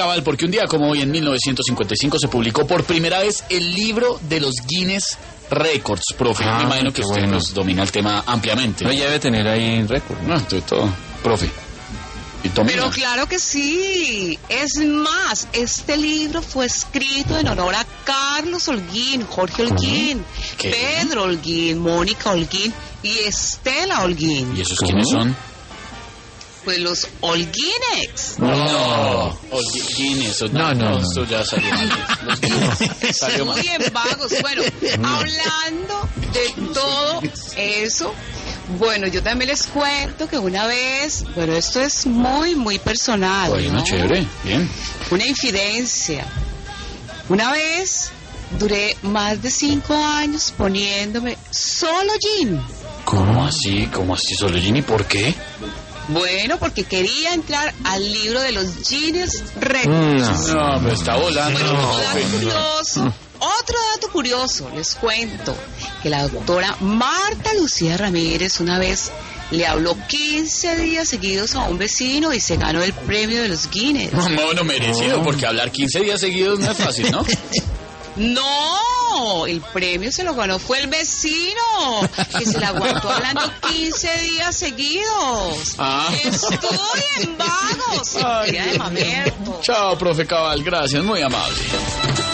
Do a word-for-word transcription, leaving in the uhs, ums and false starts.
Cabal, porque un día como hoy, en mil novecientos cincuenta y cinco, se publicó por primera vez el libro de los Guinness Records, profe. Ah, Me imagino que qué usted bueno. nos domina el tema ampliamente. No, ya debe tener ahí récord, ¿no? No, estoy todo, profe. Y domina. Pero claro que sí. Es más, este libro fue escrito en honor a Carlos Holguín, Jorge Holguín, ¿Qué? Pedro Holguín, Mónica Holguín y Estela Holguín. ¿Y esos quiénes son? Pues los Holguínex. No, los Guinness. No, no, no. Esto ya salió mal. Los Guinness. Salió mal. Muy en vagos. Bueno, hablando de todo eso, bueno, yo también les cuento que una vez, bueno, esto es muy, muy personal, Bueno, ¿no? chévere, bien. Una infidencia. Una vez duré más de cinco años poniéndome solo gin. ¿Cómo así? ¿Cómo así solo Ginny? ¿Por qué? Bueno, porque quería entrar al libro de los Guinness Records. No, pero está volando. Bueno, No, otro dato profe. curioso, otro dato curioso, les cuento que la doctora Marta Lucía Ramírez una vez le habló quince días seguidos a un vecino y se ganó el premio de los Guinness. No, no merecido, porque hablar quince días seguidos no es fácil, ¿no? No, el premio se lo ganó fue el vecino, que se la aguantó hablando quince días seguidos. Ah. Estoy en vagos, Ay, de mamerto. Chao, profe Cabal, gracias, muy amable.